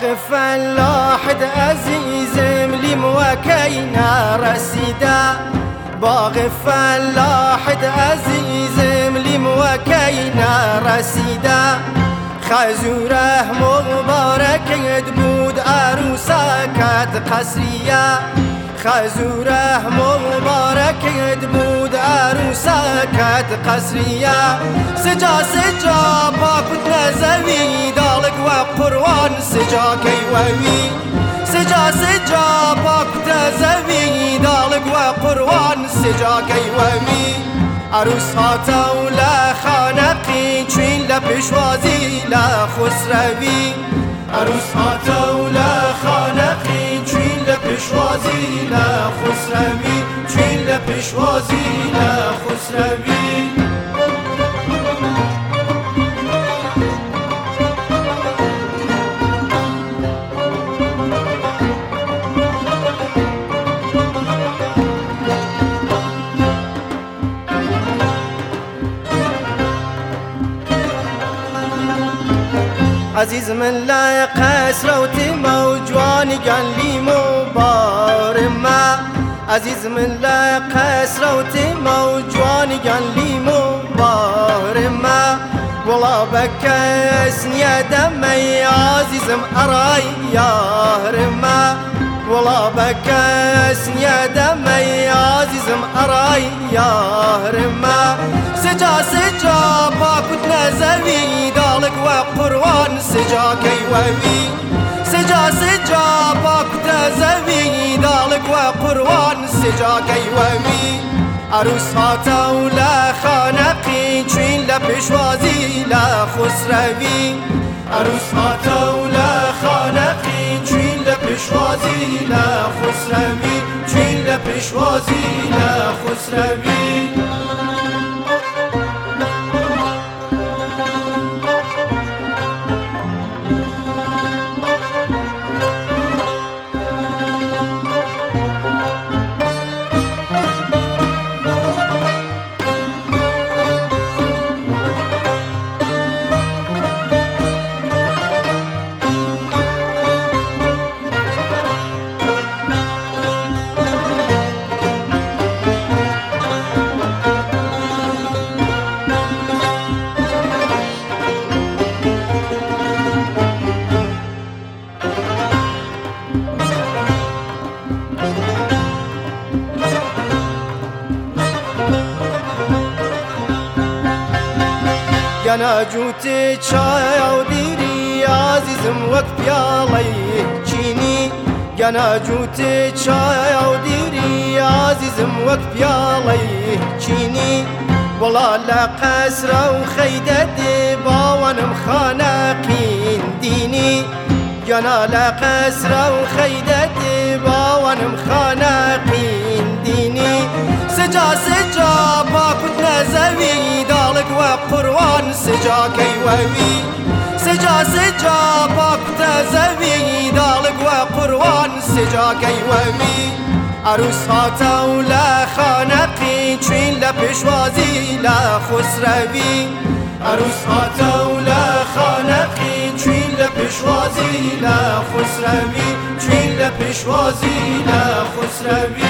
فلاح عزيزم لي موكينا رسيدا باغ فلاح عزيزم لي موكينا رسيدا خزوره مبارك دبود عروسكت قصرية خزوره مبارك دبود عروسكت قصرية سجا باكت نزوي دالك وقروان سجا كيوي سجا باكت نزوي دالك وقروان سجا كيوي عروس هاتا ولا خانقي چوين لپشوازي لا خسروي عروس هاتا ولا خانقي چوين لپشوازي لا خسروي چوين لپشوازي لا خسروي عزيز من لا قسروتي موجواني قال لي مبارمة عزيز من لا قسروتي موجواني قال لي مبارمة والله بكسني يا دمي عزيز أراي يا هرمة والله بكسني يا دمي عزيز أراي يا هرمة سجا باكت نزوي دالك وقروان سجا كيوي سجا باكت نزوي دالك وقروان سجا كيوي عروس هاتا ولا خانقي چوين لپشوازي لا خسروي عروس هاتا ولا خانقي چوين لپشوازي لا خسروي چوين لپشوازي لا خسروي أنا جوتي شاي وديري عزيزم وقت بيالي تشيني أنا جوتي شاي وديري عزيزم وقت بيالي تشيني والله لا قسرة وخيدة دبا وانا مخانقين ديني أنا لا قسرة وخيدة دبا وانا مخانقين ديني سجا باكت نزوي دالك وقروان سجا كيوي سجا باكت نزوي دالك وقروان سجا كيوي عروس هاتا ولا خانقي چوين لپشوازي لا خسروي عروس هاتا ولا خانقي چوين لپشوازي لا خسروي چوين لپشوازي لا خسروي